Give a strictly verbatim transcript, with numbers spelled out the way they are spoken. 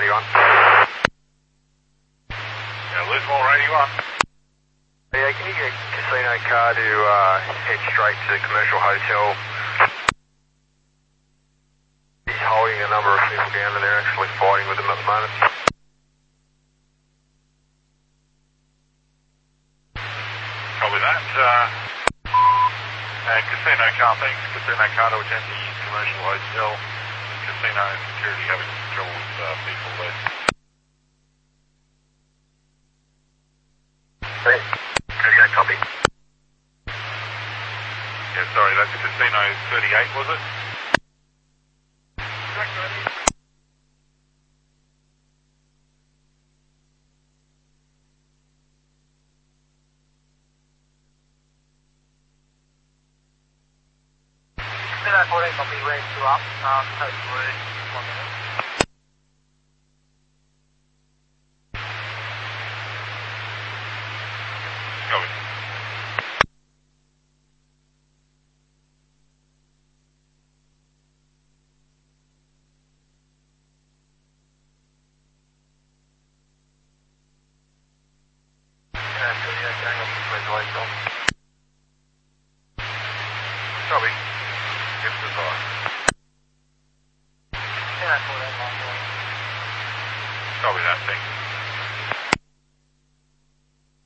eighty-one. Yeah, Lismore eighty-one. Yeah, can you get a casino car to uh, head straight to the commercial hotel? He's holding a number of people down and they're actually fighting with them at the moment. Copy that. Uh, uh, casino car, thanks. Casino car to attend the commercial hotel. Casino security having trouble with uh, people there. Hey, okay, copy. Yeah, sorry, that's Casino thirty-eight, was it? Casino fourteen, copy, ready to up. Um, hopefully, one minute. Copy. Yeah, thirty-eight going up to the commercial hotel. Copy. Give us a fire. Casino fourteen, one minute. Copy that, thanks.